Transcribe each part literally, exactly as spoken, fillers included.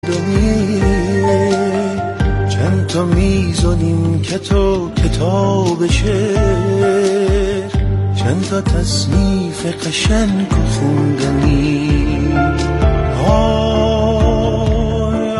چند تا میزونیم که تو کتاب شعر، چند تا تصنیف قشنگ و خوندنی. آی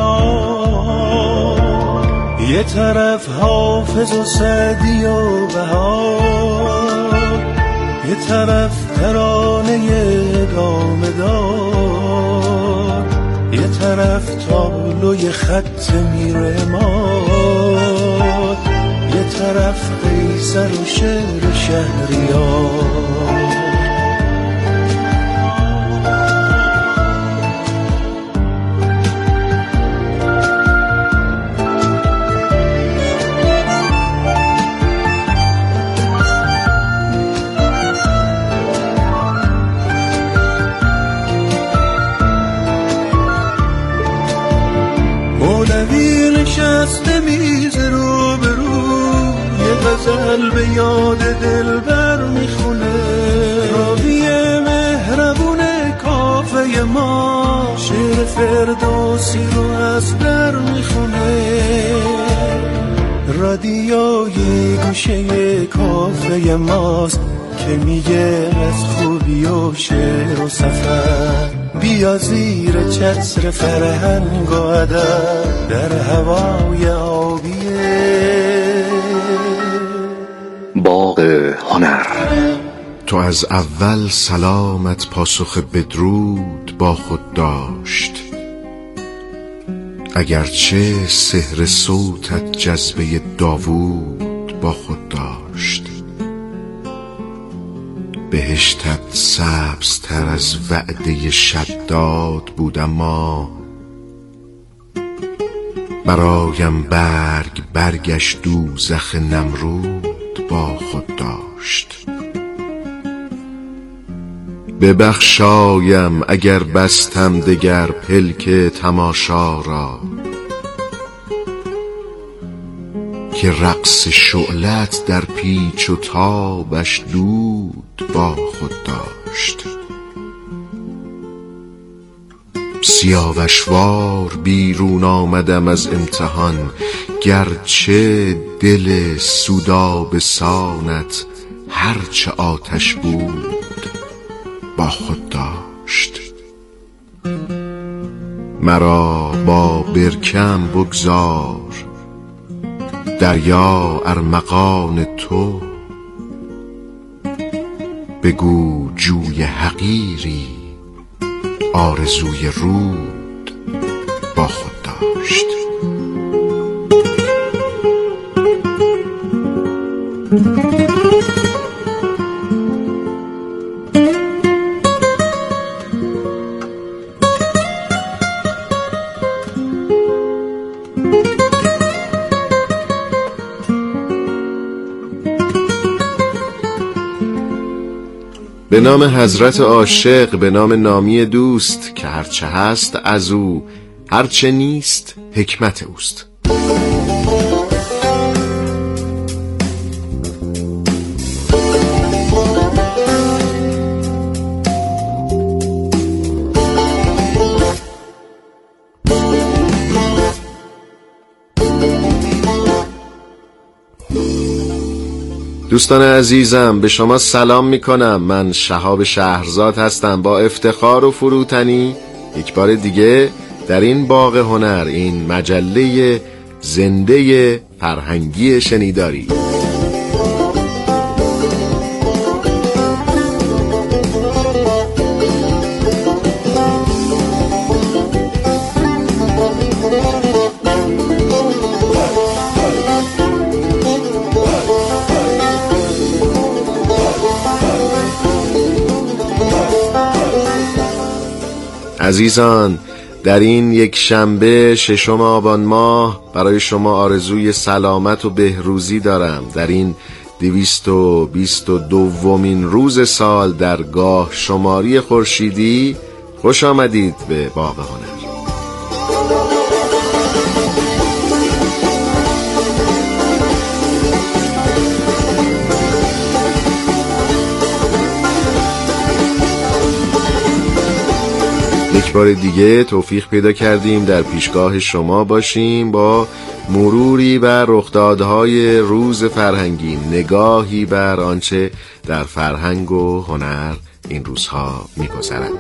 آی یه طرف حافظ و سعدی و بهار، یه طرف ترانه دام دار، یه طرف تابلوی خط میرماد، یه طرف قیصر و شعر شهریار. مولوی نشسته میز رو به رو، یه غزل به یاد دلبر میخونه. راوی مهربون کافه ما شعر فردوسی رو از در میخونه. رادیوی گوشه کافه ماست که میگه از خوبی و شعر و سفر. بیا زیر چتر فرهنگ و ادب در هوای آبیه باغ هنر. تو از اول سلامت پاسخ بدرود با خود داشت، اگرچه سحر صوتت جذبه داوود با خود داشت. بهشتت سبزتر از وعده شداد بود، اما برایم برگ برگشت دوزخ نمرود با خود داشت. ببخشایم اگر بستم دگر پلک تماشا را، که رقص شعلت در پیچ و تابش دود با خود داشت. سیاوشوار بیرون آمدم از امتحان، گرچه دل سودابه سانت هرچه آتش بود با خود داشت. مرا با برکم بگذار دریا ارمغان تو، بگو جوی حقیری آرزوی رود با خود داشت. به نام حضرت عاشق، به نام نامی دوست که هرچه هست از او، هرچه نیست حکمت اوست. دوستان عزیزم، به شما سلام می کنم. من شهاب شهرزاد هستم. با افتخار و فروتنی یک بار دیگه در این باغ هنر، این مجله زنده فرهنگی شنیداری، عزیزان، در این یک شنبه ششم آبان ماه برای شما آرزوی سلامت و بهروزی دارم. در این دویست و بیست و دومین روز سال در گاه شماری خورشیدی خوش آمدید به باغ هنر. یک یک بار دیگه توفیق پیدا کردیم در پیشگاه شما باشیم با مروری بر رخدادهای روز فرهنگی، نگاهی بر آنچه در فرهنگ و هنر این روزها می‌گذرد.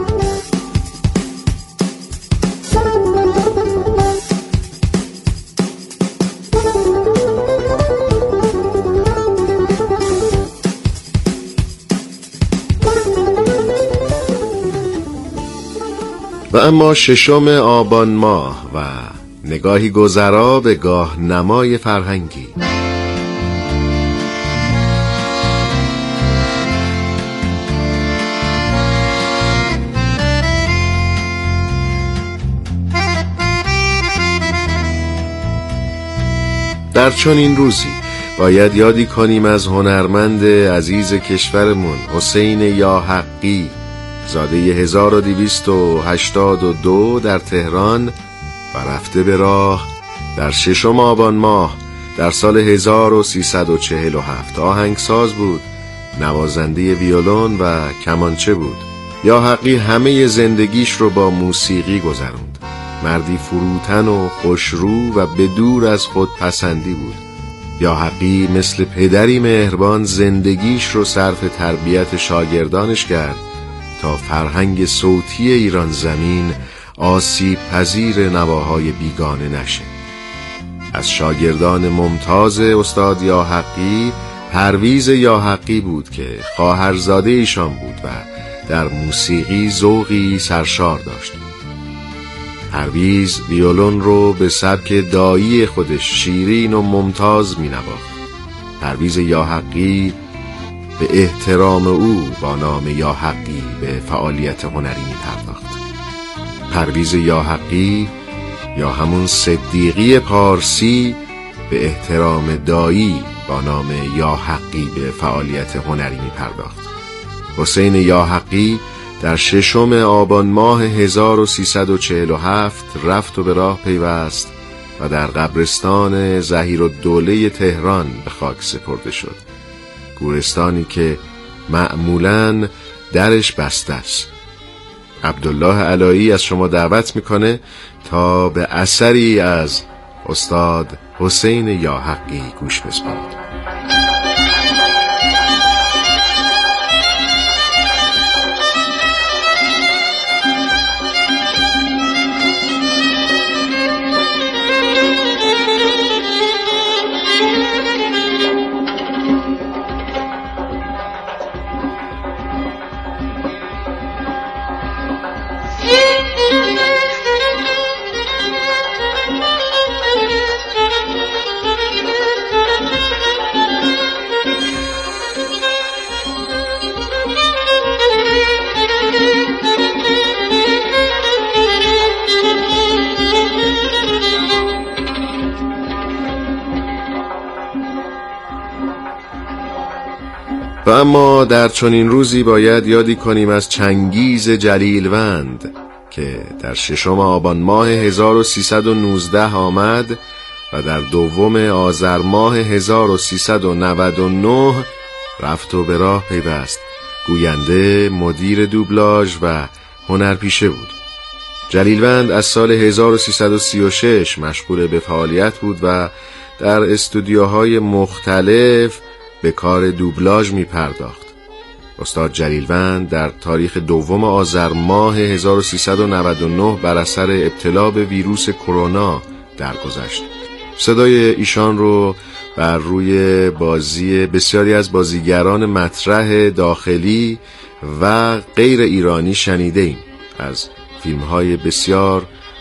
و اما ششم آبان ماه و نگاهی گذرا به گاه نمای فرهنگی. در چنین روزی باید یادی کنیم از هنرمند عزیز کشورمون حسین یاحقی، زاده هزار و دویست و هشتاد و دو در تهران و رفته به راه در ششم آبان ماه در سال هزار و سیصد و چهل و هفت. آهنگساز بود، نوازنده ویولون و کمانچه بود. یاحقی همه زندگیش رو با موسیقی گذروند. مردی فروتن و خوشرو و بدور از خود پسندی بود. یاحقی مثل پدری مهربان زندگیش رو صرف تربیت شاگردانش کرد تا فرهنگ صوتی ایران زمین آسیب پذیر نواهای بیگانه نشه. از شاگردان ممتاز استاد یاحقی پرویز یاحقی بود که خواهرزاده ایشان بود و در موسیقی ذوقی سرشار داشت. پرویز ویولون رو به سبک دایی خودش شیرین و ممتاز می نواخت. پرویز یاحقی به احترام او با نام یاحقی به فعالیت هنری می پرداخت. پرویز یاحقی یا همون صدیقی پارسی به احترام دایی با نام یاحقی به فعالیت هنری می پرداخت. حسین یاحقی در ششم آبان ماه هزار و سیصد و چهل و هفت رفت و به راه پیوست و در قبرستان ظهیرالدوله تهران به خاک سپرده شد. گورستانی که معمولاً درش بسته است. عبدالله علایی از شما دعوت میکنه تا به اثری از استاد حسین یاحقی گوش بسپارید. و اما در چنین روزی باید یادی کنیم از چنگیز جلیلوند که در ششم آبان ماه هزار و سیصد و نوزده آمد و در دوم آذر ماه هزار و سیصد و نود و نه رفت و به راه پیوست. گوینده، مدیر دوبلاژ و هنرپیشه بود. جلیلوند از سال هزار و سیصد و سی و شش مشغول به فعالیت بود و در استودیوهای مختلف به کار دوبلاژ می پرداخت. استاد جلیلوند در تاریخ دوم آذر ماه هزار و سیصد و نود و نه بر اثر ابتلا به ویروس کرونا درگذشت. صدای ایشان رو بر روی بازی بسیاری از بازیگران مطرح داخلی و غیر ایرانی شنیده ایم. از فیلم‌های بسیار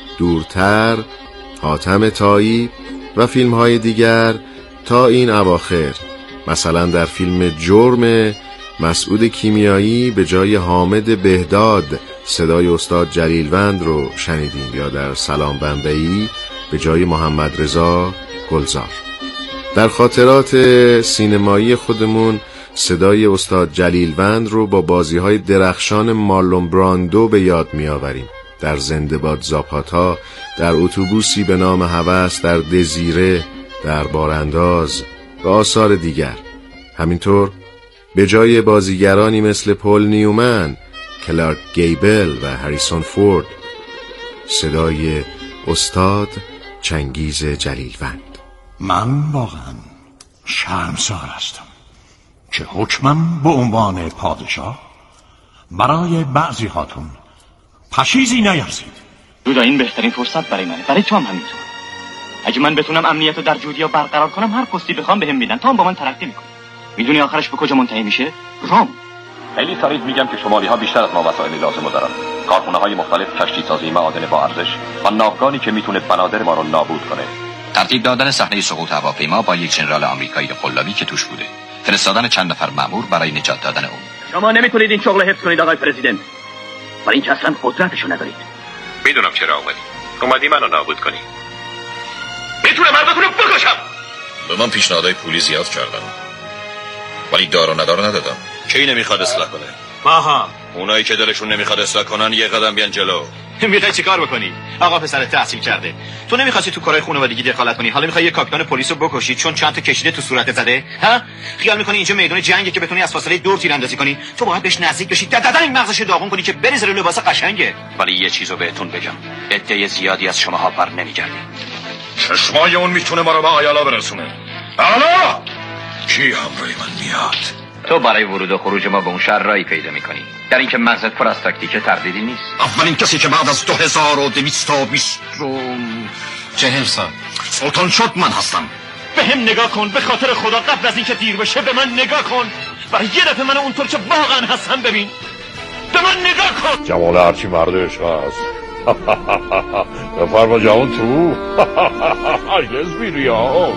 دورتر، حاتم طایی و فیلم‌های دیگر تا این اواخر. مثلا در فیلم جرم مسعود کیمیایی به جای حامد بهداد صدای استاد جلیلوند رو شنیدیم، یا در سلام بمبئی به جای محمد رضا گلزار. در خاطرات سینمایی خودمون صدای استاد جلیلوند رو با بازی‌های درخشان مارلون براندو به یاد می‌آوریم. در زنده باد زاپاتا، در اتوبوسی به نام هوس، در دزیره، در بارانداز و آثار دیگر. همینطور به جای بازیگرانی مثل پل نیومن کلارک گیبل و هریسون فورد. صدای استاد چنگیز جلیلوند. من واقعا شرمسار هستم که حکمم به عنوان پادشاه برای بعضی هاتون پشیزی نیرزید. دودا این بهترین فرصت برای منه، برای تو هم همینطور. اگه من بتونم امنیت رو در جودیا برقرار کنم، هر پستی بخوام بهم میدن، تا هم با من ترقی میکنه. میدونی آخرش به کجا منتهی میشه؟ رام. خیلی سریع میگم که شمالی ها بیشتر از ما وسایل لازم رو دارن. کارخونه های مختلف، کشتی سازی، معادن با ارزش و ناوگانی که میتونه بنادر ما رو نابود کنه. ترتیب دادن صحنه سقوط هواپیما با یک ژنرال آمریکایی قلابی که توش بوده. فرستادن چند نفر مأمور برای نجات دادن اون. شما نمیتونید این شغل حفظ کنید آقای پرزیدنت. برای این که اصلا قدرتشو ندارید. میدونم چرا اومدی. اومدی منو نابود کنی. میتونه مردتون رو بکشم. به من پیشنهادهای پولی زیاد کردن، ولی دار و ندار ندادم. کی نمیخواد اصلاح کنه؟ ماها. اونایی که دلشون نمیخواد اصلاح کنن یه قدم بیان جلو. میخوای چیکار بکنی؟ آقا پسرت تحصیل کرده. تو نمیخواستی تو کارهای خانوادگی دخالت کنی، حالا میخوای یه کاپیتان پلیس رو بکشی چون چند تا کشیده تو صورت زده؟ ها؟ خیال میکنی اینجا میدون جنگه که بتونی از فاصله دور تیراندازی کنی؟ تو باید بهش نزدیک بشی، ددن این مغزش داغون کنی که بریز رو لباس قشنگه. ولی یه چیزو بهتون بگم، عده زیادی از شماها بر نمیگردید. چشمای اون میتونه ما رو به آیالا برسونه. آلا! کی همراه من میاد؟ تو برای ورود و خروج ما به اون شهر رایی پیدا میکنی. در اینکه مغزت پر از تاکتیک تردیدی نیست. اولین کسی که بعد از دو هزار و دویست و بیست و چهل سال سلطان شد من هستم. به هم نگاه کن، به خاطر خدا قبل از اینکه دیر بشه به من نگاه کن. برای یه دفعه من اونطور که واقعا هستم ببین. به من نگاه کن. جمال هرچی مرد عشق هست. بفرما جوان تو. لزبیریا.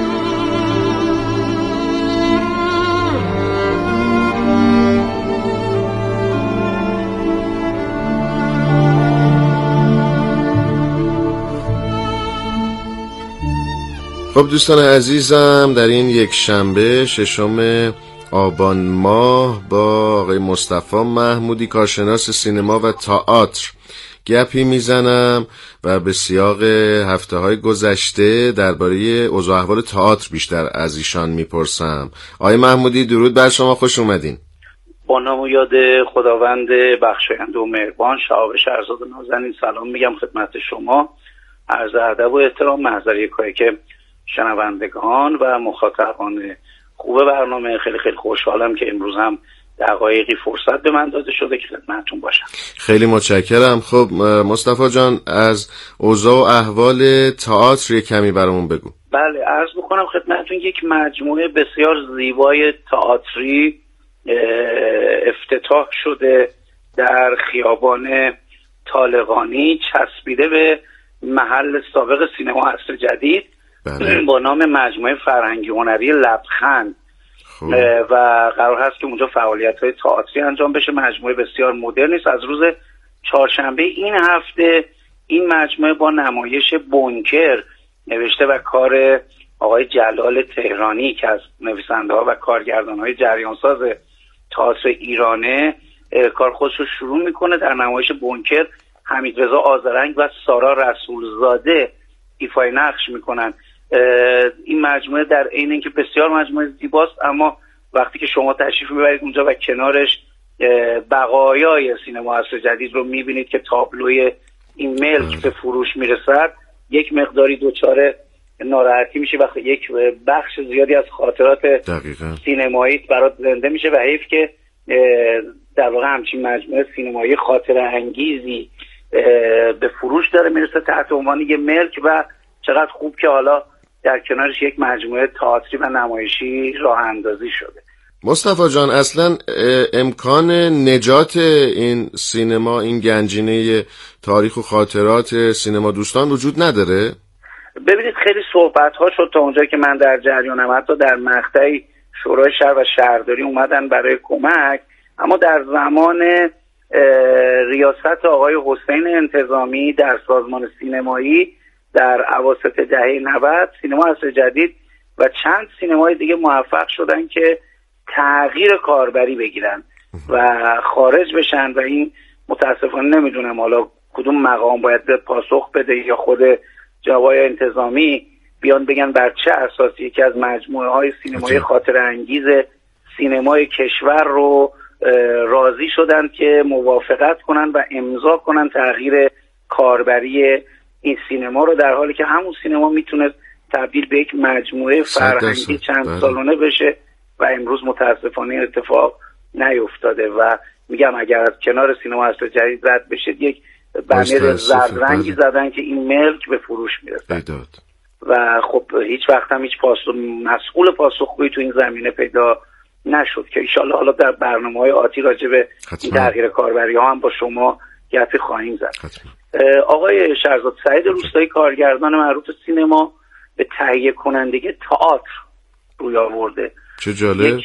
خب دوستان عزیزم، در این یک شنبه ششم آبان ماه با آقای مصطفی محمودی کارشناس سینما و تئاتر گپی میزنم و به سیاق هفته های گذشته درباره اوضاع احوال تئاتر بیشتر از ایشان میپرسم. آقای محمودی درود بر شما، خوش اومدین. با نام و یاد خداوند بخشاینده و مهربان، شهاب شهرزاد نازنین سلام میگم خدمت شما. عرض ادب و احترام محضر یکایی که شنوندگان و مخاطبان خوب برنامه. خیلی خیلی خوشحالم که امروز هم دقایقی فرصت به من داده شده که خدمتتون باشم. خیلی متشکرم. خب مصطفی جان، از اوضاع و احوال تئاتر یک کمی برامون بگو. بله، عرض میکنم خدمتتون یک مجموعه بسیار زیبای تئاتری افتتاح شده در خیابان طالقانی، چسبیده به محل سابق سینما عصر جدید. بله. با نام مجموعه فرهنگی هنری لبخند. خوب. و قرار هست که اونجا فعالیت‌های تئاتری انجام بشه. مجموعه بسیار مدرنی است. از روز چهارشنبه این هفته این مجموعه با نمایش بنکر نوشته و کار آقای جلال تهرانی که از نویسنده‌ها و کارگردان‌های جریانساز تئاتر ایرانه کار خودش رو شروع میکنه. در نمایش بنکر حمیدرضا آذرنگ و سارا رسولزاده ایفای نقش میکنن. این مجموعه در عین اینکه بسیار مجموعه زیباست، اما وقتی که شما تشریف میبرید اونجا و کنارش بقایای سینما عصر جدید رو میبینید که تابلوی این ملک به فروش میرسد، یک مقداری دوچاره ناراحتی میشه وقتی یک بخش زیادی از خاطرات دقیقا. سینمایی برات زنده میشه و حیف که در واقع همچین مجموعه سینمایی خاطره انگیزی به فروش داره میرسه تحت عنوان یه ملک و چقدر خوب که حالا در کنارش یک مجموعه تئاتری و نمایشی راه اندازی شده. مصطفی جان، اصلا امکان نجات این سینما، این گنجینه تاریخ و خاطرات سینما دوستان وجود نداره؟ ببینید خیلی صحبت ها شد تا اونجایی که من در جریانم، حتی در مقطعی شورای شهر و شهرداری اومدن برای کمک، اما در زمان ریاست آقای حسین انتظامی در سازمان سینمایی در اواسط دهه نود سینما عصر جدید و چند سینمای دیگه موفق شدن که تغییر کاربری بگیرن و خارج بشن و این متاسفانه نمیدونم حالا کدوم مقام باید به پاسخ بده یا خود جناب انتظامی بیان بگن بر چه اساسی یکی از مجموعه های سینمای خاطره انگیز سینمای کشور رو راضی شدن که موافقت کنن و امضا کنن تغییر کاربری این سینما رو، در حالی که همون سینما میتونه تبدیل به یک مجموعه فرهنگی چند بله. سالانه بشه و امروز متاسفانه این اتفاق نیفتاده و میگم اگر از کنار سینما عصر جدید رد بشه یک بنر زرد رنگی بله. زدن که این ملک به فروش میرسه و خب هیچ وقت هم هیچ پاسخ مسئول پاسخگویی تو این زمینه پیدا نشد که انشالله حالا در برنامه‌های آتی راجع به این تغییر کاربری ها هم با شما گپی خواهیم زد. آقای شهرزاد سعید روستایی کارگردان معروف سینما به تهیه کنندگی تئاتر روی آورده. چه جالب. یک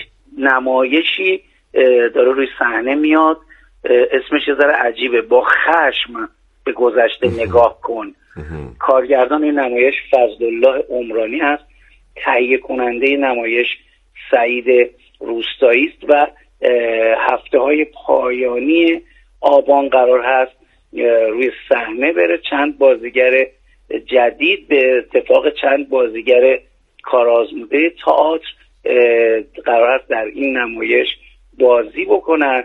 نمایشی داره روی صحنه میاد، اسمش یه ذره عجیبه، با خشم به گذشته نگاه کن. کارگردان این نمایش فضلالله عمرانی هست، تهیه کننده نمایش سعید روستایی است و هفته های پایانی آبان قرار هست روی صحنه بره. چند بازیگر جدید به اتفاق چند بازیگر کارآزموده تئاتر قرار است در این نمایش بازی بکنن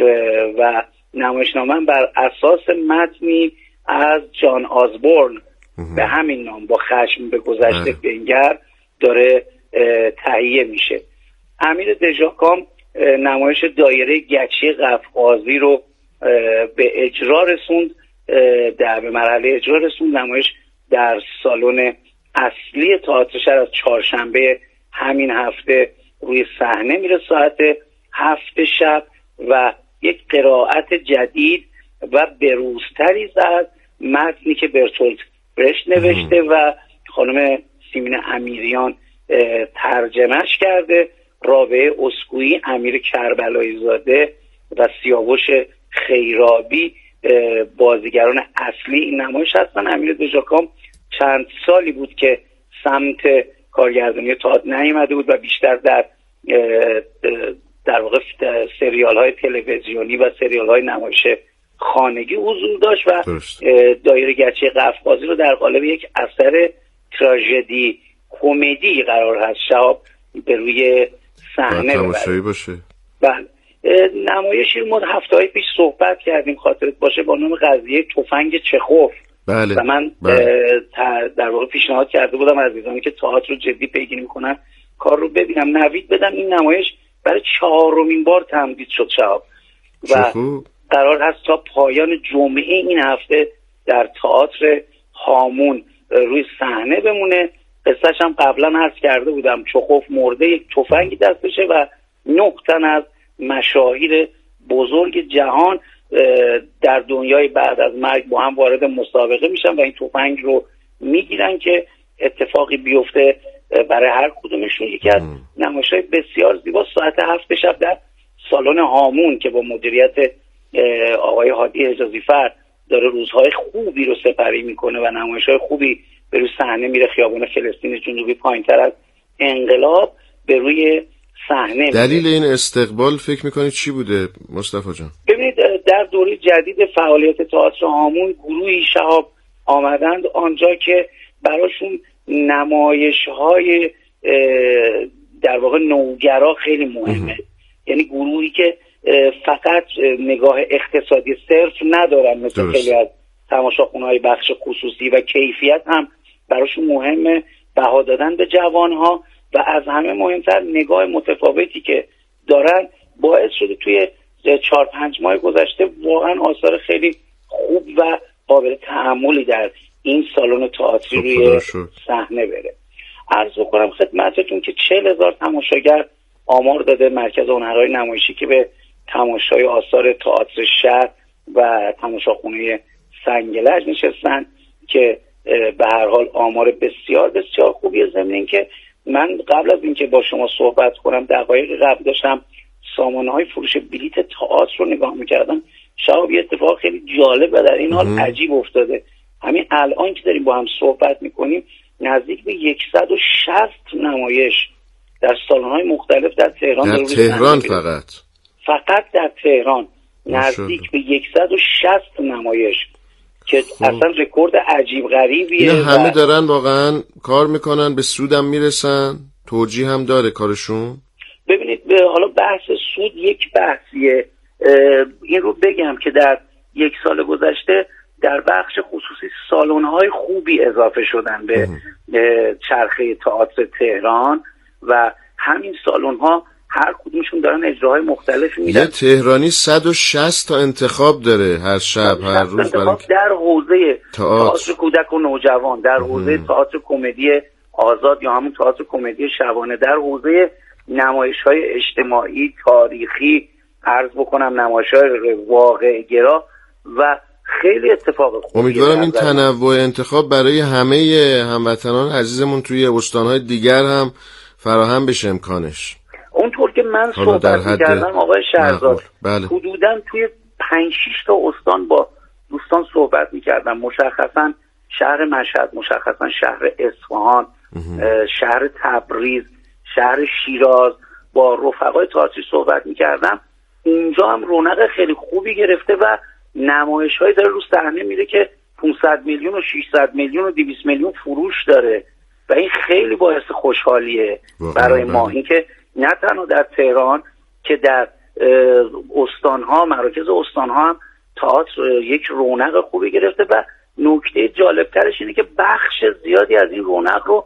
و نمایشنامه بر اساس متنی از جان آزبورن به همین نام، با خشم به گذشته بنگر، داره تهیه میشه. امیر دژاکام نمایش دایره گچی قفقازی رو به اجرا رسوند، در به مرحله اجرا رسوند. نمایش در سالن اصلی تئاتر شهر از چهارشنبه همین هفته روی صحنه میره ساعت هفت شب و یک قرائت جدید و بروزتری از متنی که برتولت برشت نوشته و خانم سیمین امیریان ترجمهش کرده. رابعه اسکویی، امیر کربلایی زاده و سیاوش خیرابی بازیگران اصلی این نمایش هستن. امیر دژاکام چند سالی بود که سمت کارگردانی تئاتر نیامده بود و بیشتر در در واقع سریال های تلویزیونی و سریال های نمایش خانگی حضور داشت و دایره گچی قفقازی رو در قالب یک اثر تراژدی کمدی قرار هست شهاب به روی صحنه ببره. باشه. بله. نمایشی ما هفته‌های پیش صحبت کردیم خاطرت باشه با نام قضیه تفنگ چخوف. بله. و من بله. در واقع پیشنهاد کرده بودم عزیزانی که تئاتر رو جدی پیگیری میکنن کار رو ببینم، نوید بدم. این نمایش برای چهارمین بار تمدید شد شهاب و قرار هست تا پایان جمعه این هفته در تئاتر هامون روی صحنه بمونه. قصهش هم قبلا عرض کرده بودم، چخوف مرده یک تفنگی دستشه و نه تن از مشاهیر بزرگ جهان در دنیای بعد از مرگ با هم وارد مسابقه میشن و این تفنگ رو میگیرن که اتفاقی بیفته برای هر کدومشون. یکی از نمایش‌های بسیار زیبا ساعت هفت شب در سالن هامون که با مدیریت آقای هادی حجازی فرد داره روزهای خوبی رو سپری میکنه و نمایش‌های خوبی به روی صحنه میره. خیابان فلسطین جنوبی پایین‌تر از انقلاب به روی صحنه. دلیل این استقبال فکر میکنید چی بوده مصطفی جان؟ ببینید در دوره جدید فعالیت تئاتر هامون گروهی شهاب آمدند آنجا که براشون نمایش‌های در واقع نوگرا خیلی مهمه. یعنی گروهی که فقط نگاه اقتصادی صرف ندارن مثل خیلی از تماشاخونه‌های بخش خصوصی و کیفیت هم براشون مهمه، بها دادن به جوانها و از همه مهمتر نگاه متفاوتی که دارن باعث شده توی چهار پنج ماه گذشته واقعا آثار خیلی خوب و قابل تأملی در این سالن تئاتری روی صحنه بره. عرض بکنم خدمتتون که چهل هزار تماشاگر آمار داده مرکز هنرهای نمایشی که به تماشای آثار تئاتر شهر و تماشاخونه سنگلج نشستن که به هر حال آمار بسیار بسیار خوبیه. ضمن این که من قبل از اینکه با شما صحبت کنم دقایق قبل داشتم سامانه‌های فروش بلیت تئاتر رو نگاه می‌کردم. شاید یه اتفاق خیلی جالب و در این حال عجیب افتاده. همین الان که داریم با هم صحبت می‌کنیم نزدیک به صد و شصت نمایش در سالن‌های مختلف در تهران در تهران فقط فقط در تهران نزدیک به صد و شصت نمایش که خب. اصلا رکورد عجیب غریبیه. اینا همه دارن واقعا کار میکنن، به سودم میرسن، توجیه هم داره کارشون. ببینید حالا بحث سود یک بحثیه. این رو بگم که در یک سال گذشته در بخش خصوصی سالن‌های خوبی اضافه شدن به چرخه تئاتر تهران و همین سالن‌ها هر کدومشون دارن اجراهای مختلفی میدن. یه تهرانی صد و شصت تا انتخاب داره هر شب هر روز برای در حوزه تئاتر کودک و نوجوان، در حوزه تئاتر کمدی آزاد یا همون تئاتر کمدی شبانه، در حوزه نمایش‌های اجتماعی تاریخی، عرض بکنم نمایش‌های واقع گرا و خیلی اتفاق خوبی. امیدوارم این تنوع انتخاب برای همه هموطنان عزیزمون توی استان‌های دیگر هم فراهم بشه امکانش. اونطور که من صحبت می‌کردم آقای شهرزاد، بله. حدوداً توی پنج شش تا استان با دوستان صحبت می‌کردم، مشخصاً شهر مشهد، مشخصاً شهر اصفهان، شهر تبریز، شهر شیراز، با رفقای تئاتری صحبت می‌کردم. اونجا هم رونق خیلی خوبی گرفته و نمایش‌هایی داره رو صحنه میره که پانصد میلیون و ششصد میلیون و دویست میلیون فروش داره و این خیلی باعث خوشحالیه برای ما. این که نه تنها در تهران که در استان‌ها، مراکز استان‌ها هم تئاتر یک رونق خوبی گرفته و نکته جالب‌ترش اینه که بخش زیادی از این رونق رو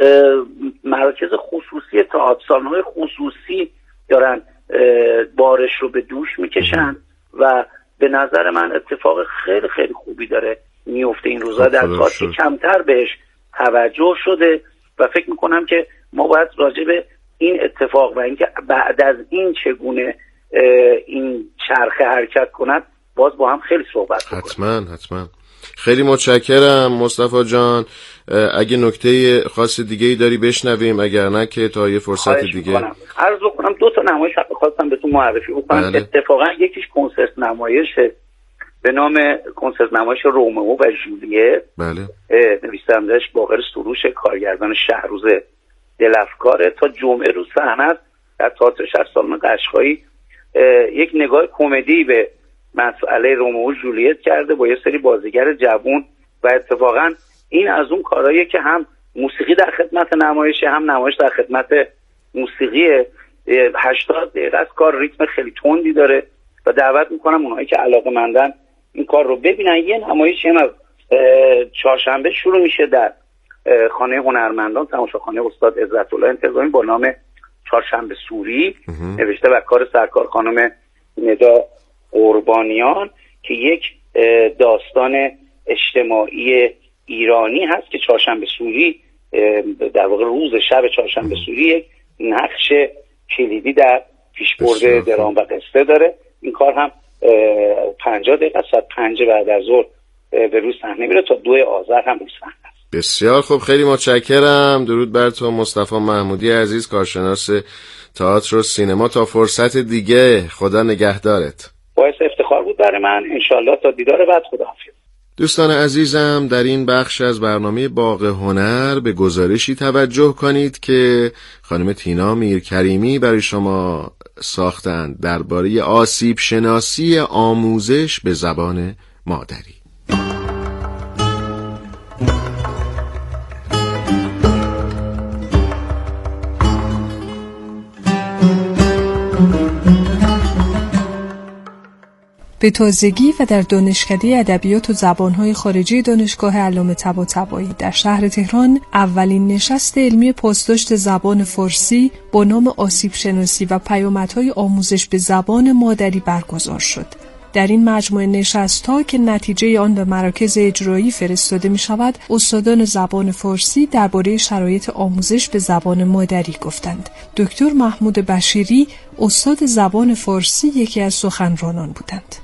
مراکز خصوصی تئاتر، سالن‌های خصوصی دارن بارش رو به دوش میکشن و به نظر من اتفاق خیلی خیلی خوبی داره میفته این روزا در تئاتر، کمتر بهش توجه شده و فکر میکنم که ما باید راجع به این اتفاق و اینکه بعد از این چگونه این چرخه حرکت کند باز با هم خیلی صحبت کنیم. حتما حتما. خیلی متشکرم مصطفی جان. اگه نکته خاص دیگه‌ای داری بشنویم، اگر نه که تا یه فرصت دیگه. عرض بکنم دو تا نمایش خواستم بهتون معرفی بکنم. بله. اتفاقا یکیش کنسرت نمایشه به نام کنسرت نمایش رومئو و ژولیت. بله. نویسنده‌اش باقر سروش، کارگردان شهروز دلفکاره. تا جمعه رو صحنه است در تئاتر شهر سالن قشقایی. یک نگاه کمدی به مسئله رومئو و ژولیت کرده با یه سری بازیگر جوان و اتفاقا این از اون کارهاییه که هم موسیقی در خدمت نمایشه، هم نمایش در خدمت موسیقیه. هشتاد دقیقه از کار، ریتم خیلی تندی داره و دعوت میکنم اونهایی که علاقه‌مندن این کار رو ببینن. یه نمایش هم از چهارشنبه شروع میشه در خانه هنرمندان، تماشاخانه استاد عزت‌الله انتظامی، با نام چهارشنبه سوری نوشته و کار سرکار خانم ندا قربانیان که یک داستان اجتماعی ایرانی هست که چهارشنبه سوری در واقع روز شب چهارشنبه سوری یک نقش کلیدی در پیشبرد درام و قصه داره. این کار هم پنجاه دقیقه ساعت پنج بعد از ظهر به روی صحنه میره تا دو آذر هم روی صحنه است. بسیار خوب، خیلی متشکرم. درود بر تو مصطفی محمودی عزیز، کارشناس تئاتر و سینما. تا فرصت دیگه، خدا نگهدارت. باعث افتخار بود برای من. انشالله تا دیدار بعد، خداحافظ. دوستان عزیزم، در این بخش از برنامه باغ هنر به گزارشی توجه کنید که خانم تینا میرکریمی برای شما ساختند درباره آسیب شناسی آموزش به زبان مادری. به تازگی و در دانشکده ادبیات و زبانهای خارجی دانشگاه علامه طباطبایی در شهر تهران اولین نشست علمی پاسداشت زبان فارسی با نام آسیب شناسی و پیامدهای آموزش به زبان مادری برگزار شد. در این مجموعه نشست‌ها که نتیجه آن به مراکز اجرایی فرستاده می‌شود، استادان زبان فارسی درباره شرایط آموزش به زبان مادری گفتند. دکتر محمود بشیری، استاد زبان فارسی، یکی از سخنرانان بودند.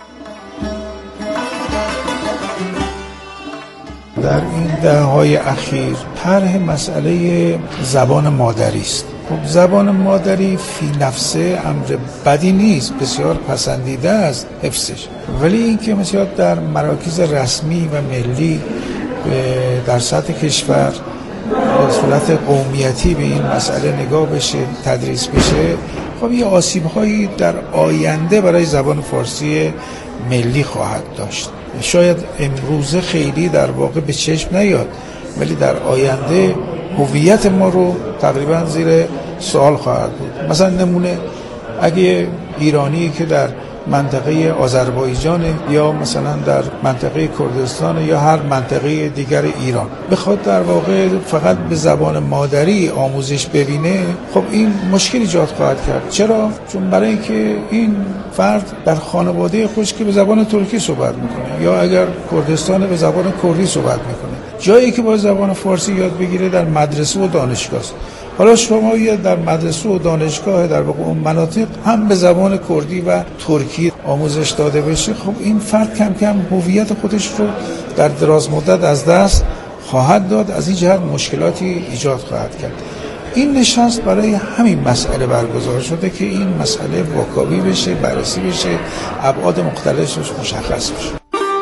در این دهه‌های اخیر طرح مسئله زبان مادری است. خب زبان مادری فی نفسه امر بدی نیست، بسیار پسندیده است حفظش، ولی اینکه مثلا در مراکز رسمی و ملی در سطح کشور به صورت قومیتی به این مسئله نگاه بشه، تدریس بشه، خب یه آسیب‌هایی در آینده برای زبان فارسی ملی خواهد داشت. شاید امروزه خیلی در واقع به چشم نیاد، ولی در آینده هویت ما رو تقریبا زیر سوال خواهد بود. مثلا نمونه اگه ایرانی که در منطقه آذربایجان یا مثلا در منطقه کردستان یا هر منطقه دیگر ایران بخواد در واقع فقط به زبان مادری آموزش ببینه، خب این مشکل ایجاد خواهد کرد. چرا؟ چون برای اینکه این فرد در خانواده خودش که به زبان ترکی صحبت میکنه یا اگر کردستان به زبان کردی صحبت میکنه، جایی که با زبان فارسی یاد بگیره در مدرسه و دانشگاه است. حالا شما در مدرسه و دانشگاه در واقع اون مناطق هم به زبان کردی و ترکی آموزش داده بشه، خب این فرد کم کم هویت خودش رو در دراز مدت از دست خواهد داد. از این جهت مشکلاتی ایجاد خواهد کرد. این نشست برای همین مسئله برگزار شده که این مسئله واکاوی بشه، بررسی بشه، ابعاد مختلفش مشخص بشه.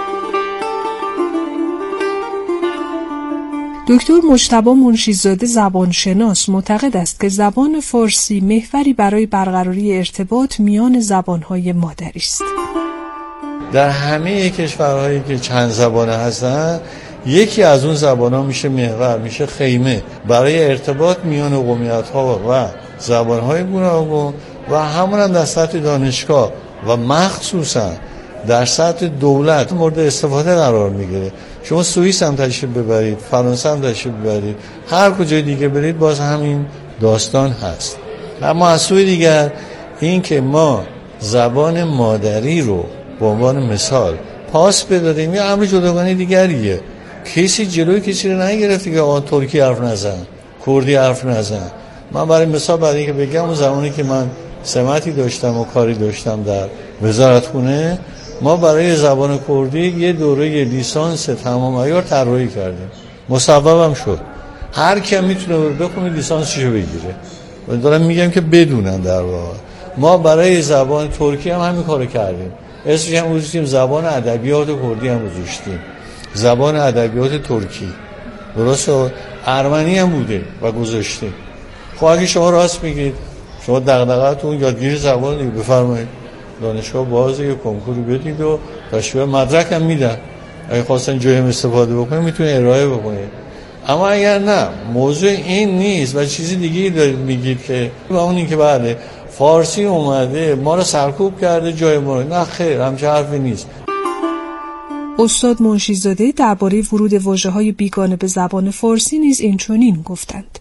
دکتر مجتبی منشیزاده زبانشناس معتقد است که زبان فارسی محوری برای برقراری ارتباط میان زبانهای مادری است. در همه کشورهایی که چند زبانه هستن، یکی از اون زبانها میشه محور، میشه خیمه برای ارتباط میان قومیت‌ها و زبانهای گوناگون و همون هم در سطح دانشگاه و مخصوصا در سطح دولت مورد استفاده قرار میگیره. شما سوئیس هم تشریف ببرید، فرانسه هم تشریف ببرید، هر کجای دیگه برید باز همین داستان هست. اما از سوی دیگر این که ما زبان مادری رو به عنوان مثال پاس بدادیم یا امر جداگانه دیگریه. کسی جلوی کسی رو نگرفته که آن ترکی حرف نزن، کردی حرف نزن. من برای مثال برای اینکه بگم اون زمانی که من سمتی داشتم و کاری داشتم در وزارتخونه، ما برای زبان کردی یه دوره لیسانس تمام عیار طراحی کردیم. مصوبم شد. هر کی میتونه بخونه لیسانسشو بگیره. و دارم میگم که بدونن در واقع. ما برای زبان ترکی هم همین کارو کردیم. اسمش هم گذاشتیم زبان ادبیات کردی هم گذاشتیم. زبان ادبیات ترکی. درسته؟ ارمنی هم بوده و گذاشتیم. خب اگه شما راست میگید، شما دغدغه‌تون یادگیری زبان دیگه بفرمایید. دانشگاه بازه یه کنکوری بدید و تشویق مدرک هم میدن. اگه خواستن جای استفاده بکنید میتونه ارائه بکنید. اما اگر نه موضوع این نیست و چیزی دیگه دارید میگید که با اون این که بعد فارسی اومده ما رو سرکوب کرده جای ما رو، نه خیر، همچه حرفی نیست. استاد منشیزاده درباره ورود واژه‌های بیگانه به زبان فارسی نیز اینچنین گفتند.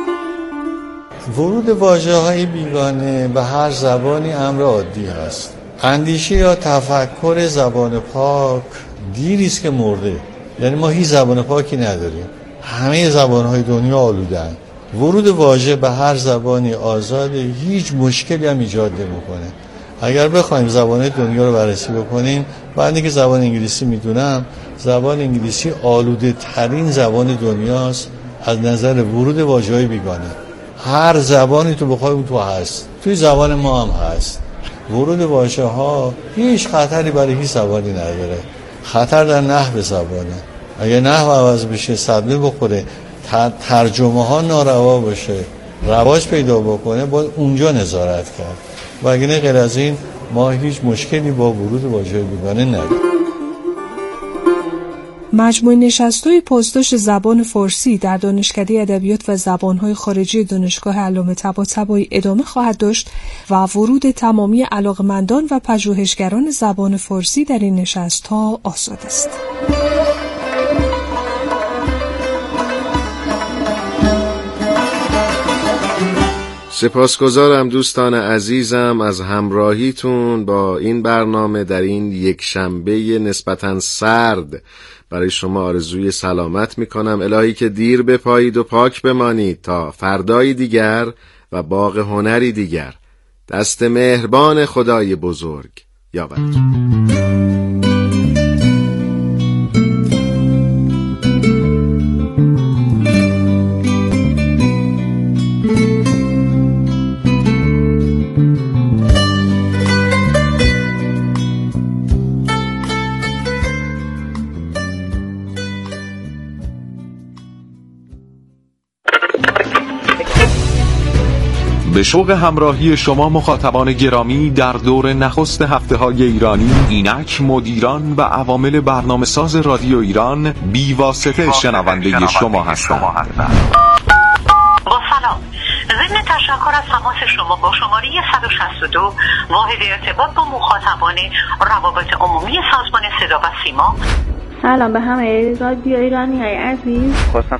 ورود واژه‌های بیگانه به هر زبانی امر عادی است. اندیشه یا تفکر زبان پاک دیریست که مرده. یعنی ما هیچ زبان پاکی نداریم. همه زبان‌های دنیا آلوده‌اند. ورود واژه به هر زبانی آزاده، هیچ مشکلی هم ایجاد نمی‌کنه. اگر بخوایم زبان دنیا رو بررسی بکنیم، بعدی که زبان انگلیسی میدونم، زبان انگلیسی آلوده ترین زبان دنیاست از نظر ورود واژه‌های بیگانه. هر زبانی تو بخوای اون تو هست. توی زبان ما هم هست. ورود واژه ها هیچ خطری برای هیچ زبانی نداره. خطر در نحو زبانه. اگه نحو عوض بشه، صدمه بخوره، ترجمه ها ناروا باشه، رواج پیدا بکنه، باید اونجا نظارت کرد. و اگه نه غیر از این ما هیچ مشکلی با ورود واژه بیگانه نداریم. مجموع نشست‌های پاسداشت زبان فارسی در دانشکده ادبیات و زبان‌های خارجی دانشگاه علامه طباطبایی ادامه خواهد داشت و ورود تمامی علاقمندان و پژوهشگران زبان فارسی در این نشست‌ها آزاد است. سپاسگزارم دوستان عزیزم از همراهیتون با این برنامه در این یک شنبه نسبتاً سرد. برای شما آرزوی سلامت میکنم. الهی که دیر بپایید و پاک بمانید تا فردای دیگر و باغ هنری دیگر. دست مهربان خدای بزرگ یاورتون. به شوق همراهی شما مخاطبان گرامی در دور نخست هفته‌های ایرانی، اینک مدیران و عوامل برنامه ساز رادیو ایران بی واسطه شنونده شما هستند. با سلام، ضمن تشکر از تماس شما با شماره صد و شصت و دو واحد ارتباط با مخاطبان روابط عمومی سازمان صدا و سیما. سلام به همه رادیو ایرانی های عزیز. خواستم